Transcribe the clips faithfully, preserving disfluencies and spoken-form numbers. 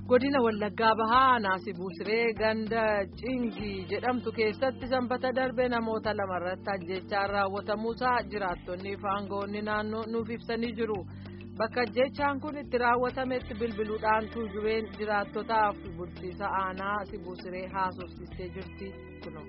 Godina Wallaggaa Bahaa Naasibuu Siree ganda Cingii jedhamtu keessatti sanbata darbe namoota lamarratti ajjeechaan raawwatamuusaa jiraattonni fi aangawoonni naannoo nuuf ibsanii jiru. Bakka ajjeechaan kun itti raawwatametti bilbiluudhaan tuujubeen jiraattotaaf bulchiisa aanaa Naasibuu Siree haasofsiistee jirti kuno.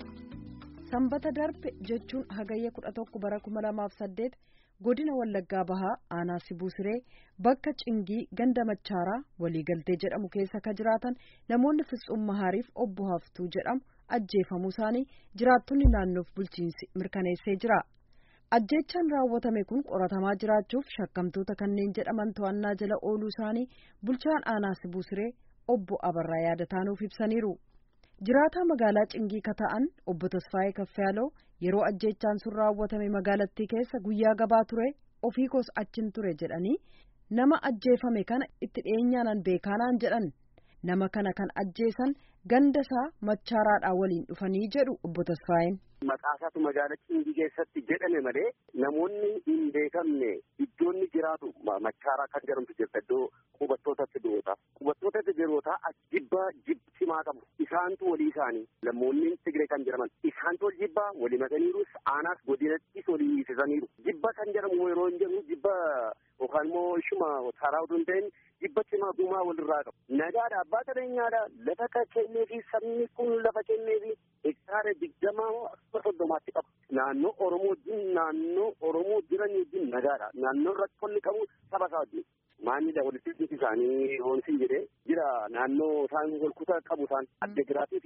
Sanbata darbe jechuun hagayya kudha tokko bara kuma lamaaf saddeet godina Wallaggaa Bahaa aanaa Naasibuu Siree bakka Cingii ganda Machaaraa waliigaltee jedhamu keessa ka jiraatan namoonni Fitsum Mahaariif obbo Haftuu jedhamu ajjeefamuu isaanii jiraattonni naannoof bulchiinsi mirkaneessee jira. Ajjeechaan raawwatame kun qoratamaa jiraachuuf shakkamtoota kanneen jedhaman to'annaa jala ooluu isaanii bulchaan aanaa Naasibuu Siree obbo Abarraa Yaadatanuuf ibsaniiru. Jiraataa magaalaa Cingii ka ta'an obbo Tasfaayee Kaffayaaloo yeroo ajjeechaan sun raawwatame magaalattii keessa guyyaa gabaa ture ofii koos achin ture jedhanii nama ajjeefame kana itti dhiyeenyaan beekaanaan jedhan nama kana kan ajjeesan ganda isaa Machaaraadhaa waliin dhufanii jedhu obbo Tasfaayeen. Maqaasaatu magaalaa Cingii keessatti jedhame malee namoonni hin beekamne iddoonni jiraatu Machaaraa kan jedhamtu jirta iddoo qubattootatti du'oota. Qubattootatti du'oota jibba jibsimaa qabu. Isaantu walii isaanii lammoonni Tigree kan jedhaman isaantu wal jibbaa walii makaniirus aanaas godinattis walii hiisisaniiru. Jibba kan jedhamu yeroo hin jedhu jibba yookaan immoo ishuma taraa utuu hin ta'in jibba cimaa gumaa walirraa qabu. Nagaadha abbaa qabeenyaadha lafa ka kennee fi sabni kun lafa kennee fi hektaara digdamaa soddomaatti qabu. Naannoo Oromoo wajjin naannoo Oromoo jiran wajjin nagaadha. Naannoo rakkoonni qabu saba isaa wajjin. Maanidha walitti dhufti isaanii hoonsiin jedhee jira naannoo isaan walkutaa qabu isaan adda giraatii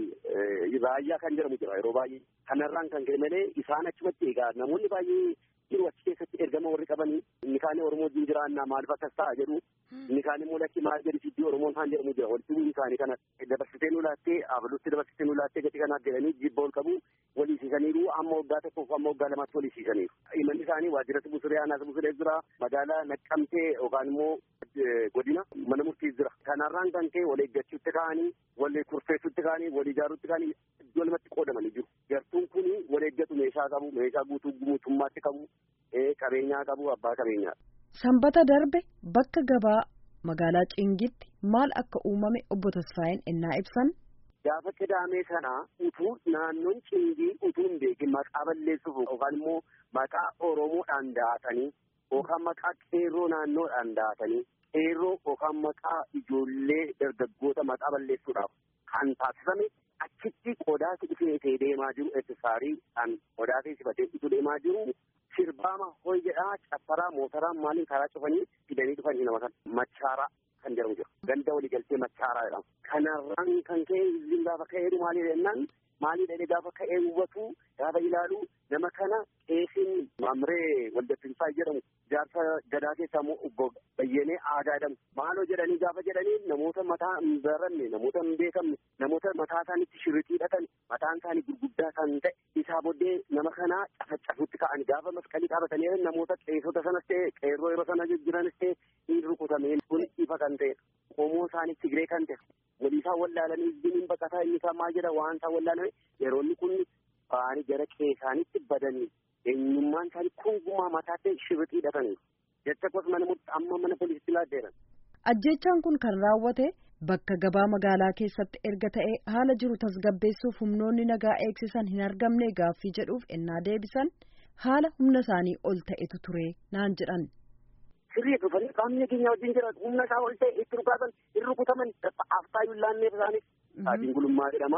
fi raayyaa kan jedhamu jira yeroo baay'ee. Kanarraan kan ka'e malee isaan achumatti egaa namoonni baay'ee jiru achi keessatti ergama warri qabanii inni kaanii Oromoo wajjin jiraannaa maaliif akkas ta'a jedhu inni kaanii mul'atti maal jedhi fiddii Oromoon isaan jedhamu jira walitti bu'uun isaanii kana dabarsitee nu laattee abalutti dabarsitee nu laattee gati kanaaf jedhanii jibba ol qabu waliisiisaniiru amma waggaa tokkoof amma waggaa lamaatti waliisiisaniiru. Imalli isaanii waajjira Naasibuu Siree aanaa Naasibuu Siree jira magaalaa Naqqamtee yookaan immoo godina mana murtii jira. Kanarraan kan ka'e wal eeggachuutti ka'anii wal kurfeessuutti ka'anii wal ijaaruutti ka'anii iddoo lamatti qoodamanii jiru. Gartuun kun wal eeggatu meeshaa qabu meeshaa guutuu guutummaatti qabu qabeenyaa qabu abbaa qabeenyaa. Sanbata darbe bakka gabaa magaalaa Cingiitti maal akka uumame obbo Tasfaayeen innaa ibsan. Gaafa qidaamee sana utuu naannoon Cingii utuu hin beekin maqaa balleessuuf yookaan immoo maqaa Oromoodhaan da'atanii yookaan maqaa qeerroo naannoodhaan da'atanii qeerroo yookaan maqaa ijoollee dargaggoota maqaa balleessuudhaaf kan taasifame achitti qodaatti dhufee deemaa jiru eebbisaariidhaan qodaatti sifatee utuu deemaa jiru sirbaama hoy jedhaa caffaraa mootaraa maaliin karaa cufanii fidanii dhufanii nama kana Machaaraa kan jedhamu jira. Ganda waliigaltee Machaaraa jedhama. Kanarraan kan ka'e izin gaafa ka'eeru maalii jennaan maalii dheedhee gaafa ka'ee hubatu gaafa ilaalu nama kana qeesiin Mamree Waldatinsaa jedhamu jaarsa gadaa keessaa immoo obbo Bayyenee Aadaa jedhamu maaloo jedhanii gaafa jedhanii namoota mataa hin baranne namoota hin beekamne namoota mataa isaaniitti shirritii hidhatan mataan isaanii gurguddaa kan ta'e isaa booddee nama kanaa cafacafutti ka'anii gaafa masqalii qabatanii namoota qeessota sanas ta'e qeerroo yeroo sana jiranis ta'e hin rukutameen kun ifa kan ta'e qomoo isaanii Tigree kan ta'e waliisaa wallaalanii iziniin baqataa inni isaa maal jedha waan isaa wallaalame yeroonni kun ba'anii gara qeessaanitti badanii eenyummaan isaanii kungumaa mataatti shirritii hidhatanii jecha kos mana murtii amma mana poolisiitti laaddeeran. Ajjeechaan kun kan raawwate bakka gabaa magaalaa keessatti erga ta'e haala jiru tasgabbeessuuf humnoonni nagaa eegsisan hin argamne gaaffii jedhuuf ennaa deebisan haala humna isaanii ol ta'etu ture naan jedhan. Sirrii dhufanii qaamni nageenya wajjin jira humna isaa ol ta'e itti rukutaman hin rukutaman aftaayuu laanneef isaanis saatiin gulummaa jedhama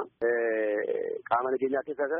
qaama nageenyaa keessaa.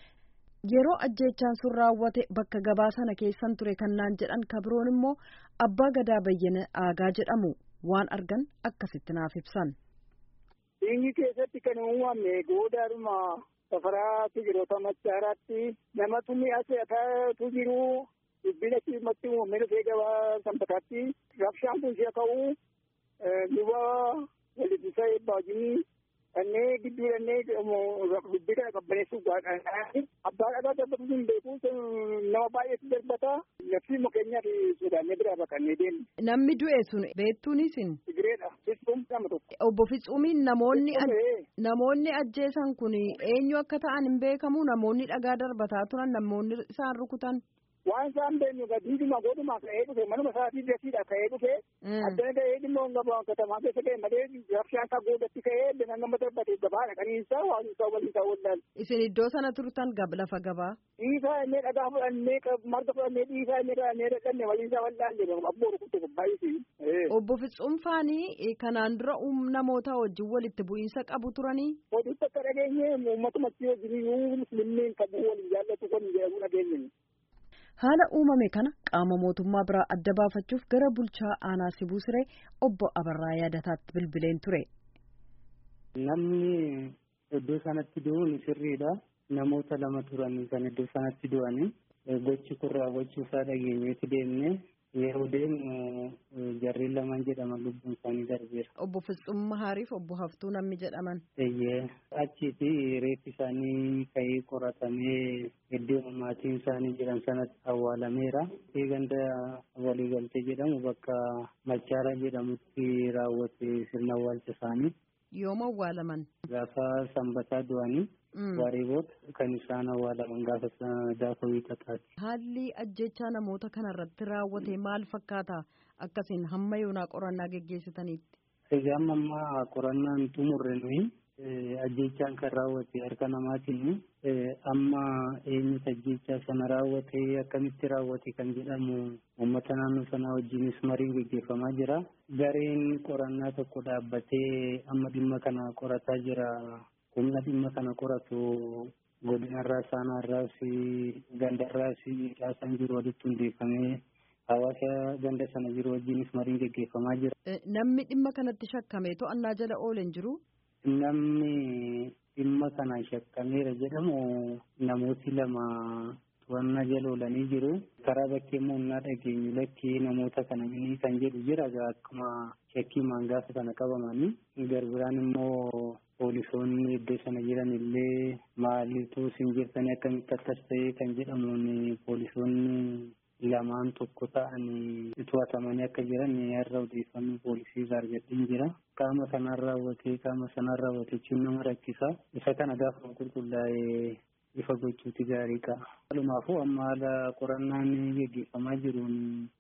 Yeroo ajjeechaan sun raawwate bakka gabaa sana keessan ture kan naan jedhan kabroon immoo abbaa gadaa Bayyenee Aadaa jedhamu waan argan akkasitti naaf ibsan. Cingii keessatti kan uumame goodaadhuma safaraa Tigiroota Machaaraatti namatu mi'a se'ataatu jiru. Dubbina cimatti uumamee dhufee gabaa sanbataatti rabshaan kun si'a ka'uu luba walittisa baajinii kannee gidduu dhannee dubbii kana qabbaneessuuf gaadhaan abbaa dhagaa darbatu hin beeku nama baay'eetu darbata nafsi mukeenyaa fi sodaannee biraa baqannee deemne. Namni du'e sun beektuunisin. Tigireedha. Fitsum nama tokko. Obbo Fitsumiin namoonni namoonni ajjeesan kun eenyu akka ta'an hin beekamu namoonni dhagaa darbataa turan namoonni isaan rukutan. waan isaan beeknu gadiiduma godhuma ka'ee dhufe manuma isaatii gasiidha ka'ee dhufe addana ga'ee dhimma hongabaa katamaa keessa ga'e malee rabshaan isaa goodatti ka'ee bina nama dabbate gabaadha qaniinsaa waan isaa waliin isaa wallaan. Isin iddoo sana turtan gab lafa gabaa. Dhiisaa innee dhagaa fudhannee marga fudhannee dhiisaa innee dhahannee dhaqannee waliin isaa wallaan jedhamu abboo rukutte gubbaayisi. Obbo Fitsuunfaanii kanaan dura namoota wajjin walitti bu'iinsa qabu turanii. Walitti akka dhageenye uummatumatti wajjin musliimiin qabu waliin jaallatu kun jedhamu dhageenye. Haala uumame kana qaama mootummaa biraa adda baafachuuf gara bulchaa aanaa Sibuu Siree obbo Abarraa Yaadataatti bilbileen ture. Namni iddoo sanatti du'uun sirriidha. Namoota lama turan kan iddoo sanatti du'anii gochi kun raawwachuusaa dhageenyeetti deemne yeroo deemnu jarreen lamaan jedhaman lubbuun isaanii darbeera. Obbo Fitsuun Mahaariif obbo Haftuu namni jedhaman. Eeyyee achiiti reeffi isaanii ka'ee qoratamee iddoo maatiin isaanii jiran sanatti awwaalameera. Ganda waliigaltee jedhamu bakka Machaara jedhamutti raawwate sirna awwaalcha isaanii. Yooma awwaalaman? Gaafa sanbataa du'anii. Wareeboota kan isaan awwaalaman gaafa gaafa wiixataati. Haalli ajjechaa namoota kanarratti raawwate maal fakkaata akkasiin hamma yoonaa qorannaa geggeessitaniitti? Egaa amma ammaa qorannaan xumurre nuyi ajjechaan kan raawwate harka namaatiin amma eenyutu ajjechaa sana raawwate akkamitti raawwate kan jedhamu uummata naannoo sanaa wajjinis mariin gaggeeffamaa jira. Gareen qorannaa tokko dhaabbatee amma dhimma kana qorataa jira. Humna dhimma kana qoratu godinarraa saanaarraas gandarraas caasaan jiru walitti hundeeffamee hawaasa ganda sana jiru wajjinis mariin gaggeeffamaa jira. Namni dhimma kanatti shakkame to'annaa jala oolen jiru? Namni dhimma kana shakkameera jedhamu namooti lama to'annaa jala oolanii jiru. Karaa bakkee humnaa dhageenyu lakkee namoota kana minii kan jedhu jira akkuma shakkii maangaafa kana qabamanii garbiraan immoo poolisoonni iddoo sana jiran illee maaliitu isin jirtanii akkamitti akkas ta'e kan jedhamuun poolisoonni lamaan tokko ta'anii to'atamanii akka jiran har'a odeeffannoo poolisii irraa argadheen jira. Qaama sanaan raawwatee qaama sanaan raawwatee jechuun nama rakkisa. Isa kana gaafa qulqullaa'ee ifa gochuuti gaarii qaba. Walumaafuu amma haala qorannaan gaggeeffamaa jiruun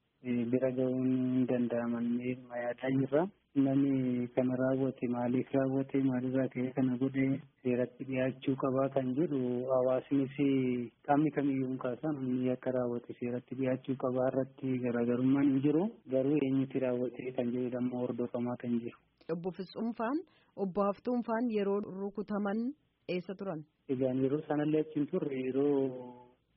bira ga'uun hin danda'amannee yaadaa jirra. Namni kana raawwate maaliif raawwate maalirraa ka'ee kana godhe seeratti dhiyaachuu qabaa kan jedhu hawaasnis qaamni kamiyyuu kaasaa namni akka raawwate seeratti dhiyaachuu qabaa irratti garaagarummaan hin jiru garuu eenyutti raawwate kan jedhu ammoo hordofamaa kan jiru. Obbo Fitsuunfaan obbo Haftuunfaan yeroo rukutaman eessa turan? Egaa yeroo sanallee achi hin turre yeroo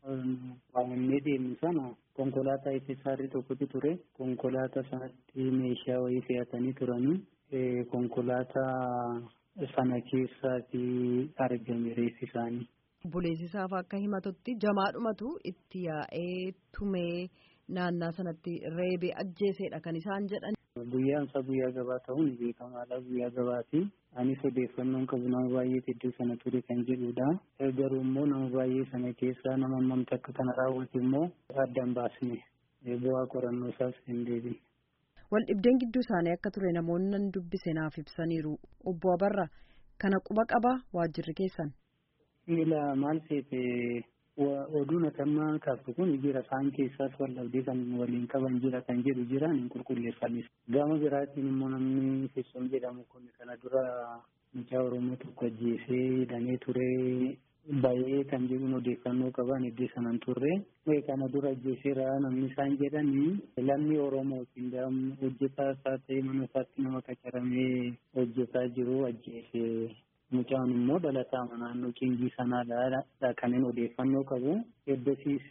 waamamnee deemnu sana konkolaataa ittisaarri tokkotu ture. Konkolaataa sanatti meeshaa wayii fe'atanii turanii konkolaataa sana keessaati argame reeffi isaanii. Obboleessisaaf akka himatutti jamaadhumatu itti yaa'ee tumee naannaa sanatti reebee ajjeeseedha kan isaan jedhan. Guyyaan isaa guyyaa gabaa ta'uun beekamaadha. Guyyaa gabaati. Anis odeeffannoon qabu nama baay'ee iddoo sana ture kan jedhudha. Garuu immoo nama baay'ee sana keessaa nama ammamta akka kana raawwate immoo addaan baasne bu'aa qorannoo isaas hin deebiin. Wal dhibdeen gidduu isaanii akka ture namoonni dubbise naaf ibsaniiru. Obbo Abarra kana quba qabaa waajjirri keessan? Ila maal seete oduun atammaa kaaftu kun jira isaan keessaas wal dhabdee kan waliin qaban jira kan jedhu jiraan hin qulqulleeffannis. Gama biraatiin immoo namni Fitsuun jedhamu kun kana dura mucaa Oromoo tokko ajjeesee hidhamee ture baay'ee kan jedhuun odeeffannoo qaban iddoo sanan turre. Kana dura ajjeeseera namni isaan jedhanii lammii Oromootiin hojjetaa isaa ta'e mana isaatti nama qacaramee hojjetaa jiru ajjeesee. Mucaan immoo dhalataa naannoo Cingii sanaadha kanneen odeeffannoo qabu. Eddasiis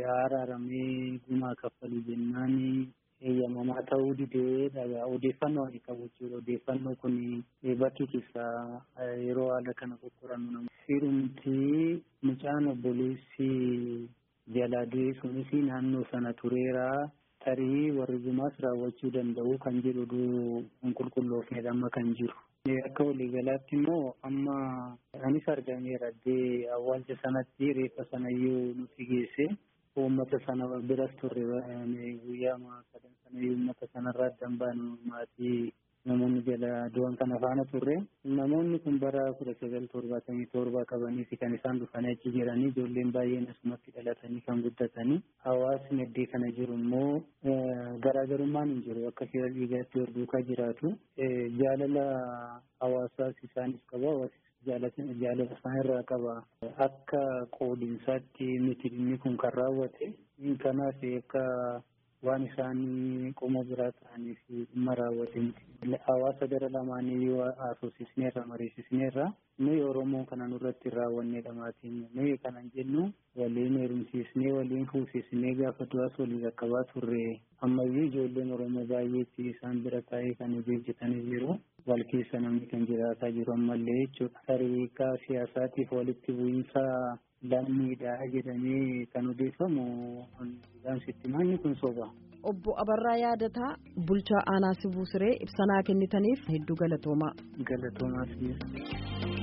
araaramee gumaa kaffalu jennaan eeyyamamaa ta'uu didee odeeffannoo ani qabu jechuudha. Odeeffannoo kun bakki keessaa yeroo haala kana qoqqorannu nama. Firumti mucaan obboleessi jalaa du'e sunis naannoo sana tureera. Tarii warri gumaas raawwachuu danda'u kan jedhu hin qulqulloofnedha amma kan jiru. Akka waliigalaatti immoo amma anis argameera addee awwaalcha sanatti reeffa sanayyuu nuti geesse uummata sana biras turre guyyaa sadan sanayyuu uummata sanarraa addaan baanu maatii namoonni jala du'an kana faana turre. Namoonni kun bara kudha sagal torbaatamii torba qabanii fi kan isaan dhufanii achi jiranii ijoolleen baay'een asumatti dhalatanii kan guddatanii hawaasni iddoo kana jiru immoo garaagarummaan hin jiru akka seera dhiigaatti wal duukaa jiraatu jaalala hawaasaas isaanis qabu hawaasni jaalala isaan irraa qaba akka qoodinsaatti miti inni kun kan raawwate kanaaf akka waan isaanii qoma biraa ta'anii fi dhimma raawwate hawaasa gara lamaanii yoo asoosisneerra mariisisneerra nuyi Oromoo kana nurratti raawwanneedha maatiin nuyi kanan jennu waliin heerumsiisnee waliin fuusisnee gaafa du'aas waliin qaqqabaa turre ammayyuu ijoolleen Oromoo baay'eetti isaan bira taa'ee kan hojjetanii jiru wal keessa namni kan jiraataa jiru ammallee jechuudha. Tariikaa siyaasaatiif walitti bu'iinsa lammiidha jedhamee kan odeeffamu gaansitti manni kun soba. Obbo Abarraa Yaadataa bulchaa aanaa Sibuu Siree ibsa kennitaniif hedduu galatoomaa. Galatoomaa.